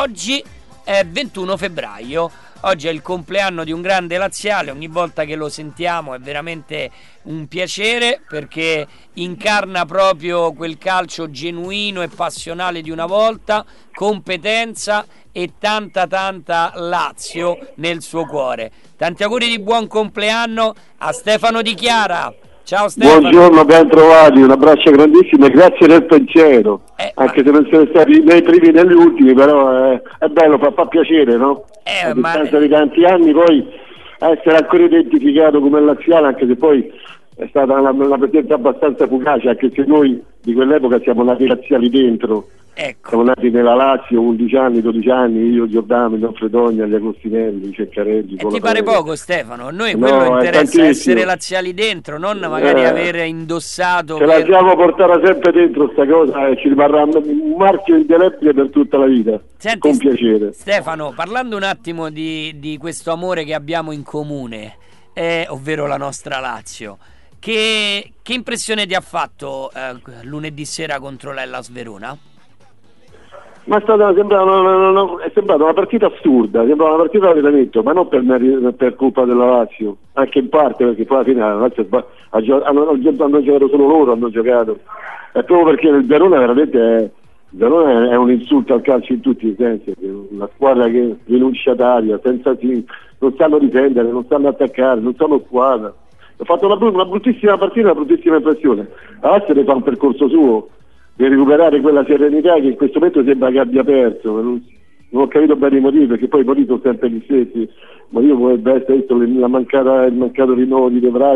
oggi è 21 febbraio. Oggi è il compleanno di un grande laziale, ogni volta che lo sentiamo è veramente un piacere perché incarna proprio quel calcio genuino e passionale di una volta, competenza e tanta Lazio nel suo cuore. Tanti auguri di buon compleanno a Stefano Di Chiara. Ciao Stefano. Buongiorno, ben trovati, un abbraccio grandissimo e grazie del pensiero, anche se non siete stati nei primi né negli ultimi, però è bello, fa piacere, no? A distanza di tanti anni poi essere ancora identificato come laziale, anche se poi è stata una presenza abbastanza fugace, anche se noi di quell'epoca siamo nati laziali dentro. Ecco. Siamo nati nella Lazio 11 anni, 12 anni, io, Giordano, Manfredonia, gli Agostinelli, Ceccarelli. E ti pare poco, Stefano? A noi quello interessa essere laziali dentro, non magari avere indossato. Ce l'abbiamo portata sempre dentro sta cosa e ci rimarrà un marchio indelebile per tutta la vita. Senti, con piacere. Stefano, parlando un attimo di questo amore che abbiamo in comune, ovvero la nostra Lazio, che impressione ti ha fatto lunedì sera contro l'Hellas Verona? Ma è sembrata una partita assurda, sembrava una partita d'allenamento, ma non per colpa della Lazio, anche in parte perché poi alla fine la Lazio hanno giocato solo loro, hanno giocato, è proprio perché il Verona veramente è un insulto al calcio in tutti i sensi, una squadra che rinunciataria, non sanno difendere, non sanno attaccare, non sanno squadra. Ha fatto una bruttissima partita, una bruttissima impressione. La Lazio deve fare un percorso suo per recuperare quella serenità che in questo momento sembra che abbia perso. Non ho capito bene i motivi, perché poi i motivi sono sempre gli stessi. Il motivo potrebbe essere il mancato rinnovo di De Vrij,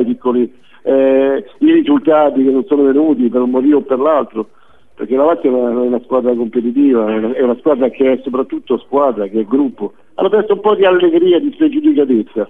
i risultati che non sono venuti per un motivo o per l'altro, perché la Lazio è una squadra competitiva, è una squadra che è soprattutto squadra, che è gruppo. Hanno perso un po' di allegria, di spregiudicatezza.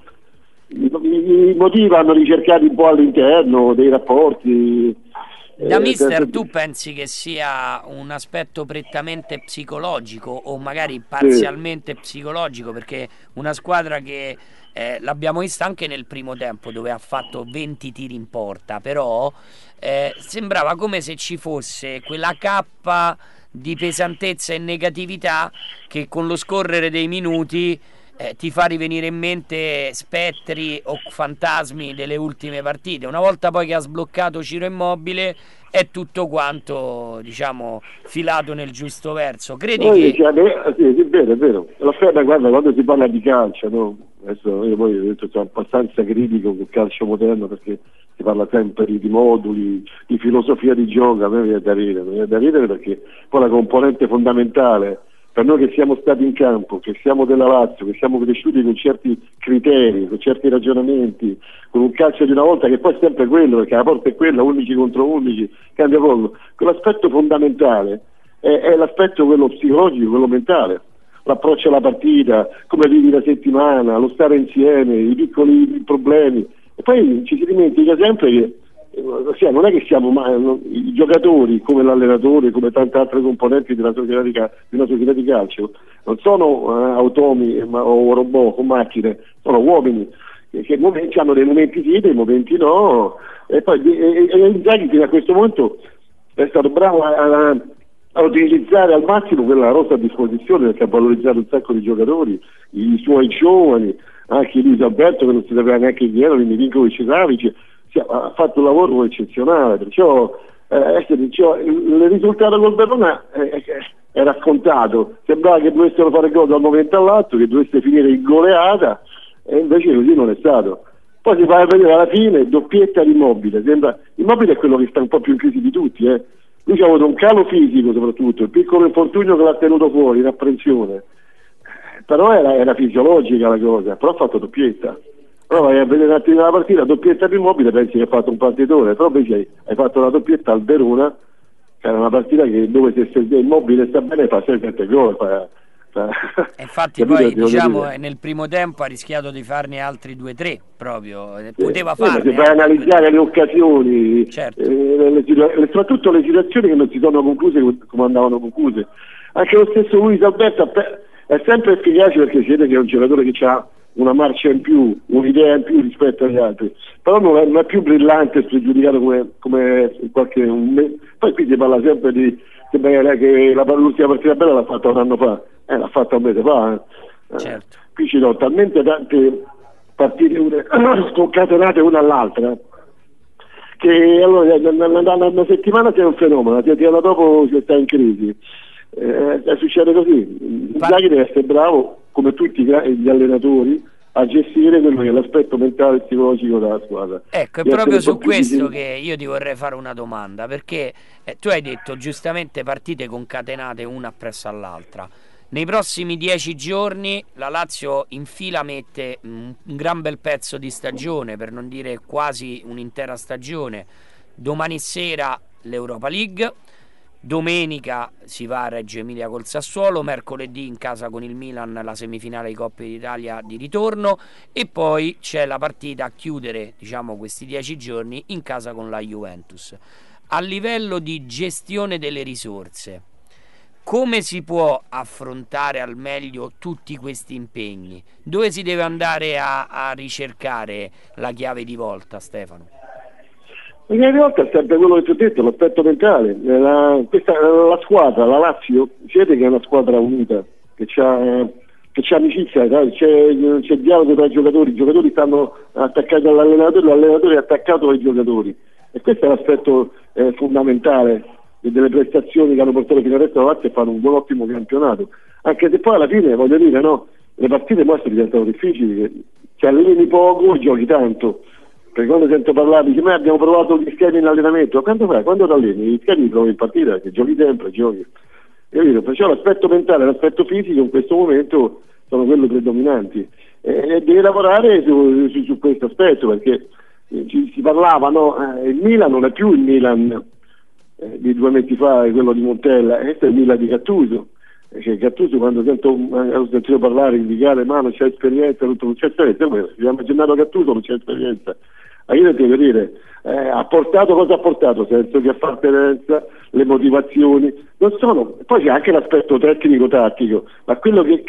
I motivi vanno ricercati un po' all'interno dei rapporti. Da mister, tu pensi che sia un aspetto prettamente psicologico o magari parzialmente psicologico, perché una squadra che l'abbiamo vista anche nel primo tempo dove ha fatto 20 tiri in porta, però sembrava come se ci fosse quella cappa di pesantezza e negatività che con lo scorrere dei minuti ti fa rivenire in mente spettri o fantasmi delle ultime partite. Una volta poi che ha sbloccato Ciro Immobile è tutto quanto, diciamo, filato nel giusto verso. Credi che... Sì, è vero. Guarda, quando si parla di calcio, no? Adesso io poi ho detto sono abbastanza critico col calcio moderno, perché si parla sempre di moduli, di filosofia di gioco. A me viene da ridere perché poi la componente fondamentale per noi che siamo stati in campo, che siamo della Lazio, che siamo cresciuti con certi criteri, con certi ragionamenti, con un calcio di una volta che poi è sempre quello, perché la porta è quella, 11 contro 11, cambia poco. Quell'aspetto fondamentale è l'aspetto quello psicologico, quello mentale, l'approccio alla partita, come vivi la settimana, lo stare insieme, i piccoli problemi. E poi ci si dimentica sempre che non è che siamo i giocatori, come l'allenatore, come tante altre componenti di una società di calcio, non sono automi o robot o macchine, sono uomini che hanno dei momenti sì, dei momenti no, e poi Inzaghi fino a questo momento è stato bravo a utilizzare al massimo quella rosa a disposizione, perché ha valorizzato un sacco di giocatori, i suoi giovani, anche Luis Alberto che non si sapeva neanche chi era, quindi Vinkovic e Savic. Ha fatto un lavoro eccezionale, perciò il risultato col Verona era scontato, sembrava che dovessero fare gol da un momento all'altro, che dovesse finire in goleata, e invece così non è stato. Poi si fa vedere alla fine doppietta di Immobile, Immobile è quello che sta un po' più in crisi di tutti, lui ha avuto un calo fisico, soprattutto il piccolo infortunio che l'ha tenuto fuori in apprensione, però era fisiologica la cosa, però ha fatto doppietta. Però vai a vedere un attimo la partita, doppietta di Immobile, pensi che hai fatto un partitore, però invece hai fatto la doppietta al Verona, che era una partita che se Immobile sta bene fa 6-7 gol. Infatti poi diciamo nel primo tempo ha rischiato di farne altri 2-3 proprio, poteva farne. Se vai a analizzare le occasioni, certo. Soprattutto le situazioni che non si sono concluse come andavano concluse. Anche lo stesso Luis Alberto è sempre efficace, perché si vede che è un giocatore che ha una marcia in più, un'idea in più rispetto agli altri, però non è più brillante, spregiudicato come poi qui si parla sempre di che l'ultima partita bella l'ha fatta un anno fa, l'ha fatta un mese fa. Certo. Qui ci sono talmente tante partite sconcatenate una all'altra che allora una settimana sei un fenomeno, la settimana dopo si sta in crisi. Succede così. Inzaghi deve essere bravo, come tutti gli allenatori, a gestire quello che è l'aspetto mentale e psicologico della squadra. Ecco, è proprio su questo che io ti vorrei fare una domanda, perché tu hai detto giustamente partite concatenate una appresso all'altra. Nei prossimi 10 giorni la Lazio in fila mette un gran bel pezzo di stagione, per non dire quasi un'intera stagione. Domani sera l'Europa League, domenica si va a Reggio Emilia col Sassuolo, mercoledì in casa con il Milan la semifinale di Coppa d'Italia di ritorno, e poi c'è la partita a chiudere, diciamo, questi 10 giorni in casa con la Juventus. A livello di gestione delle risorse, come si può affrontare al meglio tutti questi impegni? Dove si deve andare a ricercare la chiave di volta, Stefano? La chiave di volta è sempre quello che ti ho detto, l'aspetto mentale. La squadra, la Lazio, si vede che è una squadra unita, che c'ha amicizia, c'è dialogo tra i giocatori stanno attaccati all'allenatore, l'allenatore è attaccato ai giocatori. E questo è l'aspetto fondamentale delle prestazioni che hanno portato fino adesso la Lazio, e fanno un buon ottimo campionato, anche se poi alla fine, voglio dire, no, le partite poi diventano difficili, cioè alleni poco e giochi tanto, perché quando sento parlare dice ma abbiamo provato gli schemi in allenamento, quando ti alleni? Gli schemi li provi in partita, che giochi sempre, giochi, perciò l'aspetto mentale e l'aspetto fisico in questo momento sono quelli predominanti, e devi lavorare su questo aspetto, perché si parlava, no? Il Milan non è più il Milan di 2 mesi fa, quello di Montella, questo è il Milan di Gattuso. Gattuso, quando ho sentito parlare, indicare, ma non c'è esperienza, non c'è esperienza, abbiamo accennato a Gattuso, non c'è esperienza. Ma io devo dire, ha portato cosa ha portato, senso di appartenenza, le motivazioni, non sono. Poi c'è anche l'aspetto tecnico-tattico, ma quello che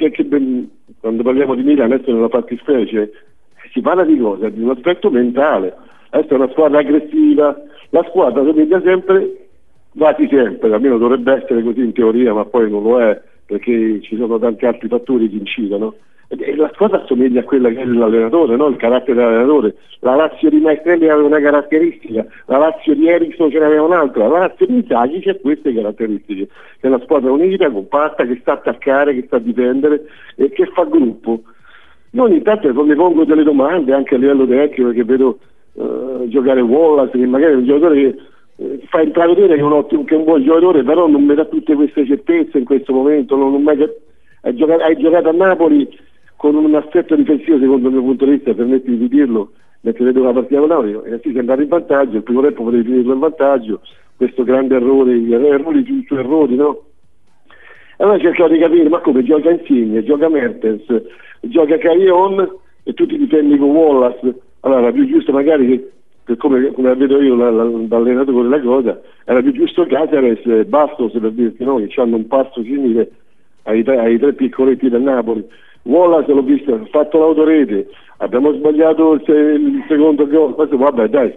quando parliamo di Milan, adesso nella fattispecie, si parla di cosa? Di un aspetto mentale. Adesso è una squadra aggressiva, la squadra somiglia sempre, quasi sempre, almeno dovrebbe essere così in teoria, ma poi non lo è, perché ci sono tanti altri fattori che incidono. E la squadra assomiglia a quella che è l'allenatore, no? Il carattere dell'allenatore. La Lazio di Maestrelli aveva una caratteristica, la Lazio di Eriksson ce n'aveva un'altra, la Lazio di Inzaghi c'ha queste caratteristiche, che è una squadra unita, compatta, che sta a attaccare, che sta a difendere e che fa gruppo. Io ogni tanto mi pongo delle domande anche a livello tecnico, perché vedo giocare Wallace, che magari è un giocatore che fa intravedere che è un buon giocatore, però non mi dà tutte queste certezze in questo momento. Hai giocato a Napoli con un assetto difensivo, secondo il mio punto di vista, permetti di dirlo, mentre vedo la partita con Napoli, e si è andato in vantaggio, il primo tempo potevi finirlo in vantaggio, questo grande errore, errori su errori, no? Allora cercavo di capire, ma come gioca Insigne, gioca Mertens, gioca Carillon e tu ti difendi con Wallace. Allora era più giusto magari che come la vedo io l'allenatore della cosa, era più giusto Caceres e Bastos, per dirti, no, che hanno un passo simile ai 3 piccoletti del Napoli. Wallace l'ho visto, ha fatto l'autorete, abbiamo sbagliato il secondo gol, questo vabbè dai.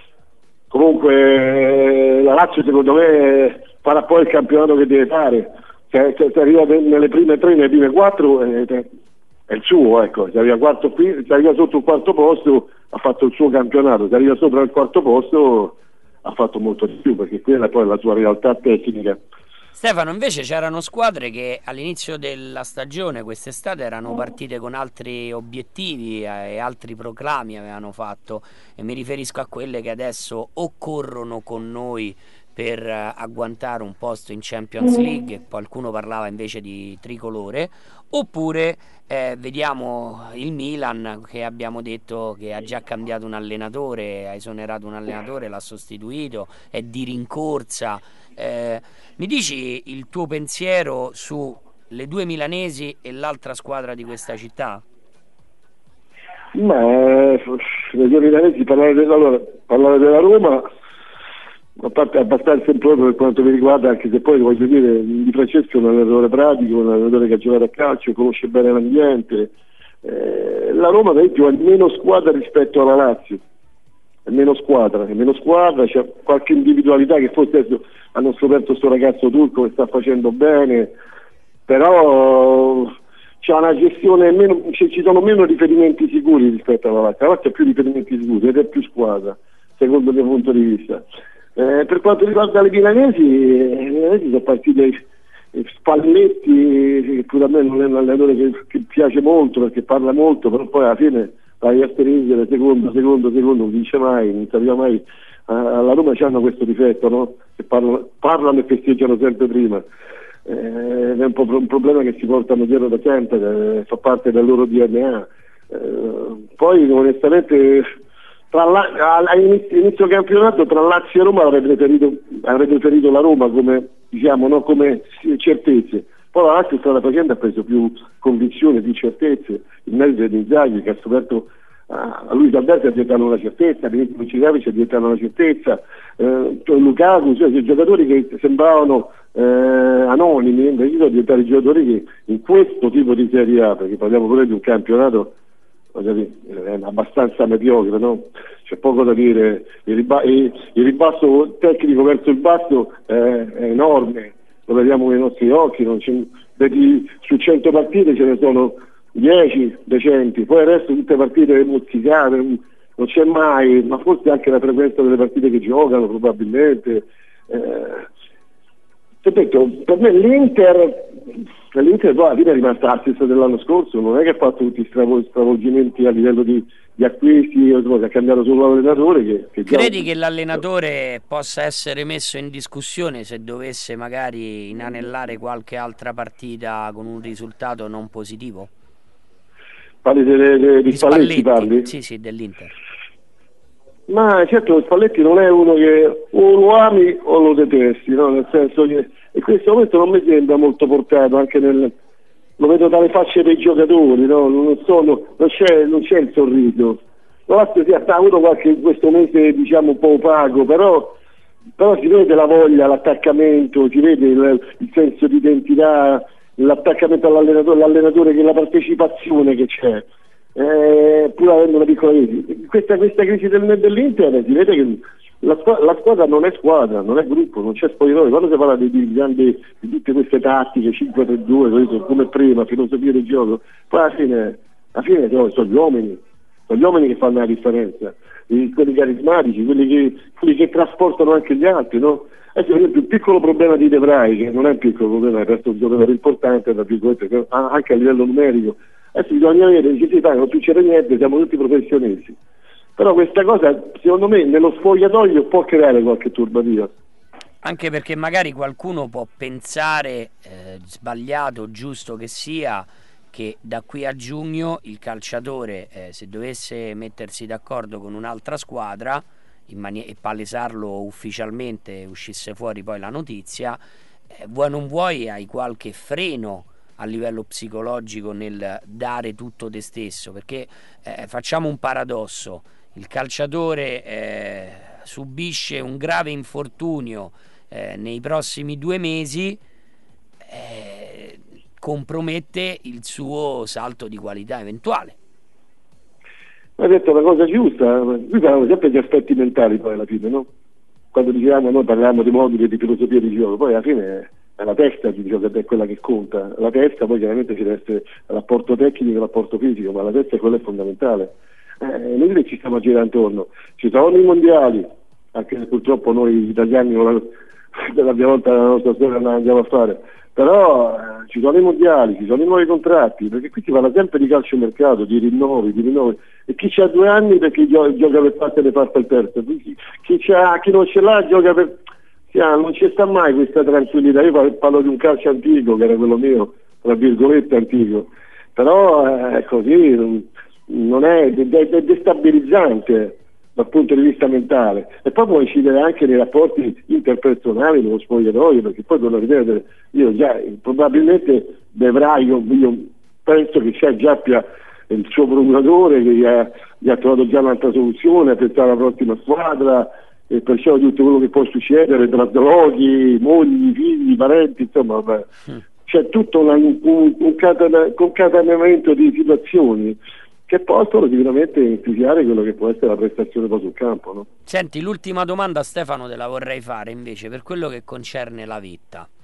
Comunque la Lazio secondo me farà poi il campionato che deve fare, se arriva nelle prime 3, nelle prime 4 è il suo, ecco, se arriva sotto il quarto posto ha fatto il suo campionato, se arriva sopra il quarto posto ha fatto molto di più, perché quella è poi la sua realtà tecnica. Stefano, invece c'erano squadre che all'inizio della stagione quest'estate erano partite con altri obiettivi e altri proclami avevano fatto, e mi riferisco a quelle che adesso o corrono con noi per agguantare un posto in Champions League, e qualcuno parlava invece di tricolore, oppure vediamo il Milan, che abbiamo detto che ha già cambiato un allenatore, ha esonerato un allenatore, l'ha sostituito, è di rincorsa. Mi dici il tuo pensiero su le 2 milanesi e l'altra squadra di questa città? Ma le 2 milanesi, parlare della Roma, a parte abbastanza improprio per quanto mi riguarda, anche se poi voglio dire, Di Francesco è un allenatore pratico, un allenatore che ha giocato a calcio, conosce bene l'ambiente. La Roma per esempio è meno squadra rispetto alla Lazio, è meno squadra, c'è qualche individualità che forse adesso hanno scoperto questo ragazzo turco che sta facendo bene, però c'è una gestione ci sono meno riferimenti sicuri rispetto alla Lazio. La Lazio ha più riferimenti sicuri ed è più squadra, secondo il mio punto di vista. Per quanto riguarda i milanesi sono partiti Spalletti, che pure a me non è un allenatore che piace molto perché parla molto, però poi alla fine vai a stringere secondo, non vince mai, non si arriva mai. Alla Roma c'hanno questo difetto, no? Che parlano e festeggiano sempre prima. È un problema che si portano dietro da sempre, che fa parte del loro DNA. Poi onestamente all'inizio campionato tra Lazio e Roma avrei preferito la Roma come, diciamo, no, come certezze. Poi la Lazio strada facendo ha preso più convinzione, più certezze. Il merito di Inzaghi, che ha scoperto a Luis Alberto è diventato una certezza, Dimitri Lucicavic è diventato una certezza, Lukaku, cioè i giocatori che sembravano anonimi invece sono diventati giocatori che in questo tipo di Serie A, perché parliamo pure di un campionato è abbastanza mediocre, no? C'è poco da dire, il ribasso tecnico verso il basso è enorme, lo vediamo con i nostri occhi, su 100 partite ce ne sono 10 decenti, poi il resto tutte partite mozzicate, non c'è mai, ma forse anche la frequenza delle partite che giocano probabilmente. Detto, per me l'Inter poi alla fine è rimasta la stessa dell'anno scorso, non è che ha fatto tutti stravolgimenti a livello di acquisti, ha cambiato solo l'allenatore. Credi che l'allenatore possa essere messo in discussione se dovesse magari inanellare qualche altra partita con un risultato non positivo? Parli di Spalletti, parli? Sì, dell'Inter. Ma certo Spalletti non è uno che o lo ami o lo detesti, no? Nel senso che in questo momento non mi sembra molto portato, anche lo vedo dalle facce dei giocatori, no? Non c'è il sorriso. La Lazio si è avuto qualche in questo mese, diciamo, un po' opaco, però si vede la voglia, l'attaccamento, si vede il senso di identità, l'attaccamento all'allenatore, che la partecipazione che c'è. Pur avendo una piccola crisi, questa crisi dell'Inter, si vede che la squadra non è squadra, non è gruppo, non c'è spogliatoio. Quando si parla di tutte queste tattiche 5-3-2 come prima, filosofia del gioco, poi alla fine sono gli uomini che fanno la differenza, quelli carismatici, quelli che trasportano anche gli altri, no? Per esempio il piccolo problema di De Vrij, che non è un piccolo problema, è perso un giocatore importante anche a livello numerico. Adesso bisogna vedere, non succede niente, siamo tutti professionisti. Però questa cosa, secondo me, nello spogliatoio può creare qualche turbativa. Anche perché magari qualcuno può pensare, sbagliato, giusto che sia, che da qui a giugno il calciatore, se dovesse mettersi d'accordo con un'altra squadra e palesarlo ufficialmente, uscisse fuori poi la notizia, vuoi non vuoi hai qualche freno a livello psicologico nel dare tutto te stesso, perché facciamo un paradosso: il calciatore subisce un grave infortunio nei prossimi 2 mesi, compromette il suo salto di qualità eventuale. Hai detto una cosa giusta, noi parliamo sempre di aspetti mentali poi alla fine, no? Quando diciamo, noi parliamo di moduli e di filosofia di gioco, poi alla fine è la testa che è quella che conta. La testa poi chiaramente ci deve essere l'apporto tecnico e l'apporto fisico, ma la testa è quella fondamentale. Noi che ci stiamo a girare intorno, ci sono i mondiali, anche se purtroppo noi italiani per la prima volta nella nostra storia non andiamo a fare, però ci sono i mondiali, ci sono i nuovi contratti, perché qui si parla sempre di calciomercato, di rinnovi, e chi c'ha 2 anni perché gioca per parte ne parte il terzo, chi non ce l'ha gioca per... non ci sta mai questa tranquillità. Io parlo di un calcio antico, che era quello mio, tra virgolette antico, però è così, non è destabilizzante dal punto di vista mentale, e poi può incidere anche nei rapporti interpersonali, nello spogliatoio, perché poi devo ripetere, probabilmente io penso che c'è già il suo procuratore che gli ha trovato già un'altra soluzione, per pensare alla prossima squadra, e perciò tutto quello che può succedere tra droghi, mogli, figli, parenti, insomma c'è tutto un concatenamento di situazioni che possono sicuramente inficiare quello che può essere la prestazione poi sul campo, no? Senti, l'ultima domanda, Stefano, te la vorrei fare invece per quello che concerne la Vetta.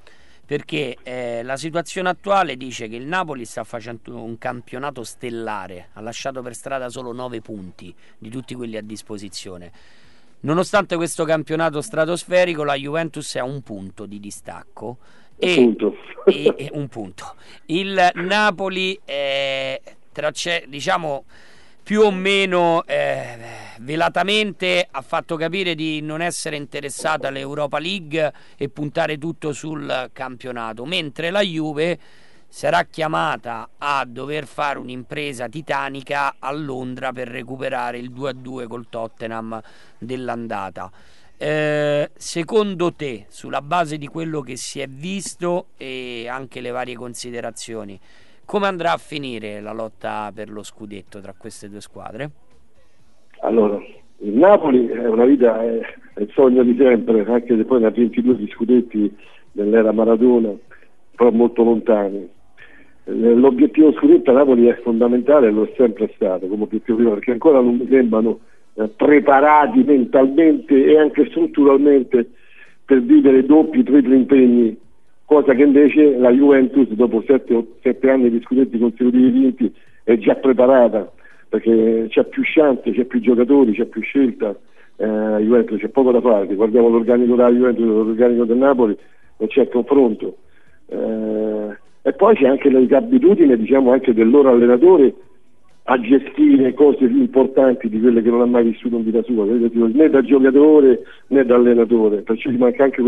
perché la situazione attuale dice che il Napoli sta facendo un campionato stellare, ha lasciato per strada solo 9 punti di tutti quelli a disposizione. Nonostante questo campionato stratosferico, la Juventus è a un punto di distacco e un punto. Il Napoli diciamo più o meno velatamente ha fatto capire di non essere interessata all'Europa League e puntare tutto sul campionato, mentre la Juve sarà chiamata a dover fare un'impresa titanica a Londra per recuperare il 2-2 col Tottenham dell'andata. Secondo te, sulla base di quello che si è visto e anche le varie considerazioni, come andrà a finire la lotta per lo scudetto tra queste due squadre? Allora, il Napoli è una vita, è il sogno di sempre, anche se poi ne ha 22 di scudetti nell'era Maradona, però molto lontani. L'obiettivo scudetto a Napoli è fondamentale, lo è sempre stato come obiettivo prima, perché ancora non mi sembrano preparati mentalmente e anche strutturalmente per vivere doppi, tripli impegni, cosa che invece la Juventus dopo 7 anni di scudetti consecutivi vinti è già preparata, perché c'è più chance, c'è più giocatori, c'è più scelta. Juventus c'è poco da fare, guardiamo l'organico della Juventus e l'organico del Napoli, non c'è confronto. E poi c'è anche l'abitudine, diciamo, anche del loro allenatore a gestire cose più importanti di quelle che non ha mai vissuto in vita sua, né da giocatore né da allenatore, perciò gli manca anche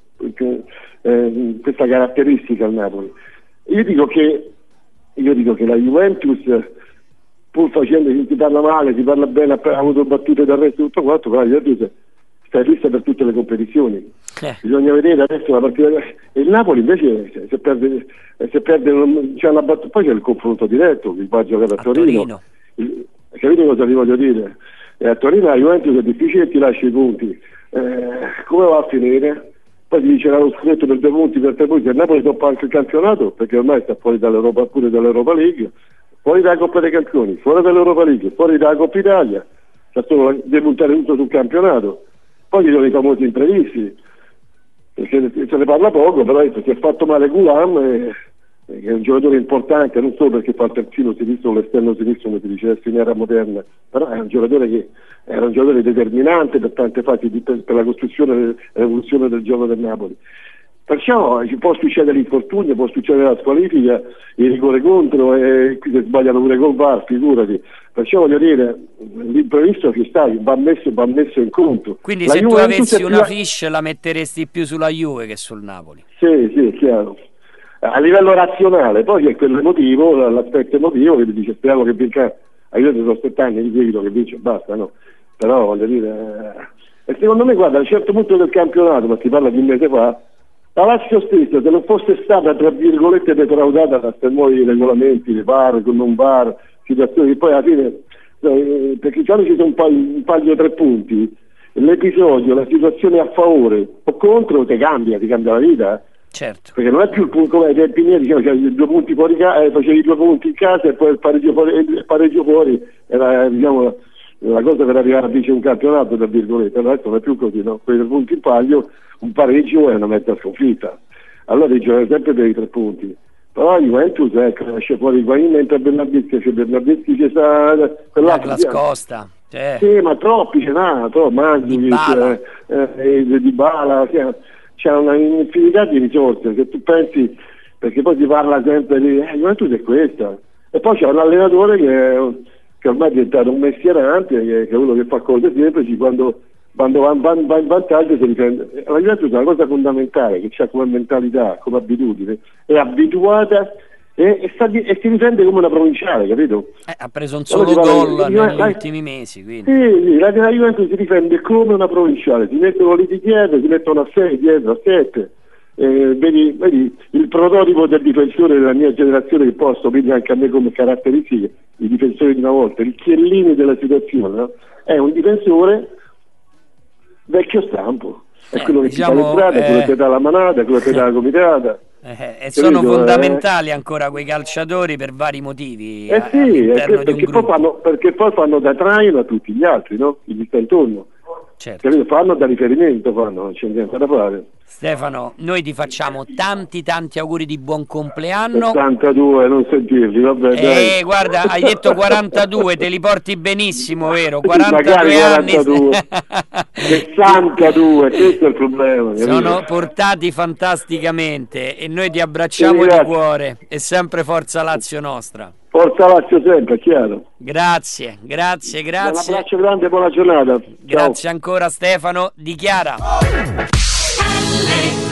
questa caratteristica al Napoli. Io dico che la Juventus, pur facendo che si parla male, si parla bene, ha avuto battute d'arresto e tutto quanto, però la Juventus sta lista per tutte le competizioni. Bisogna vedere adesso la partita, e il Napoli invece se perde c'è una battuta, poi c'è il confronto diretto, che va a giocare a Torino. Capite cosa vi voglio dire? A Torino la Juventus è difficile che ti lasci i punti, come va a finire? Poi ti dice lo scudetto per 2 punti, per 3 punti, il Napoli toppa anche il campionato perché ormai sta fuori dall'Europa, pure dall'Europa League, fuori dalla Coppa dei Campioni, fuori dall'Europa League, fuori dalla Coppa Italia, deve puntare tutto sul campionato. Poi ci sono i famosi imprevisti, perché se ne parla poco, però si è fatto male Gulam, che è un giocatore importante, non solo perché fa il terzino sinistro o l'esterno sinistro, come si dicesse in era moderna, però è un giocatore che era un giocatore determinante per tante fasi per la costruzione e l'evoluzione del gioco del Napoli. Perciò ci può succedere l'infortunio, può succedere la squalifica, il rigore contro, e qui si sbagliano pure col VAR, figurati. Perciò voglio dire, l'imprevisto ci sta, va messo in conto. Quindi se tu avessi una fiche la metteresti più sulla Juve che sul Napoli? Sì, chiaro. A livello razionale, poi c'è quello emotivo, l'aspetto emotivo che ti dice speriamo che vinca, a Juve sono 7 anni di seguito che vince, basta, no? Però voglio dire, e secondo me guarda, a un certo punto del campionato, ma si parla di un mese fa, la Lazio stessa, se non fosse stata tra virgolette defraudata da questi nuovi regolamenti, di VAR, con non VAR, situazioni che poi alla fine, perché già ci sono un paio di 3 punti, l'episodio, la situazione a favore o contro ti cambia la vita. Certo. Perché non è più il punto come ai tempi miei, diciamo, cioè, 2 punti fuori facevi 2 punti in casa e poi il pareggio fuori era, diciamo, la cosa per arrivare a vincere un campionato, tra virgolette. Adesso non è più così, no? Quei 3 punti in palio, un pareggio è una mezza sconfitta, allora devi giocare sempre per i 3 punti. Però la Juventus esce fuori Higuain, entra Bernardeschi, c'è Bernardeschi, c'è Douglas Costa, sì, ma troppi ce n'ha, Mandzukic, Dybala, c'è una infinità di risorse, se tu pensi, perché poi si parla sempre di Juventus è questa, e poi c'è un allenatore che ormai è diventato un mestierante, che è uno che fa cose semplici, quando va in vantaggio si difende. La Juventus è una cosa fondamentale che c'ha come mentalità, come abitudine, è abituata e si difende come una provinciale, capito? Ha preso un solo gol negli ultimi mesi, quindi. Sì, la Juventus si difende come una provinciale, si mettono lì dietro, si mettono a 6 dietro, a 7. Vedi il prototipo del difensore della mia generazione, che poi assomiglia anche a me come caratteristiche, i difensori di una volta, il Chiellini della situazione, no? È un difensore vecchio stampo, è quello che diciamo, ti dà l'entrata, quello che ti dà la manata, quello che ti dà la comitata. E sono fondamentali ancora quei calciatori per vari motivi sì, perché poi fanno da traino a tutti gli altri, no? Chi gli sta intorno. certo. Fanno da riferimento, non c'è niente da fare. Stefano, noi ti facciamo tanti auguri di buon compleanno. 72, non sentirli, vabbè, dai. Guarda, hai detto 42, te li porti benissimo, vero? 42 magari anni. 42. 62, questo è il problema. Sono portati fantasticamente e noi ti abbracciamo di cuore e sempre forza Lazio nostra. Forza Lazio sempre, chiaro. Grazie. Un abbraccio grande e buona giornata. Grazie ancora Stefano, dichiara.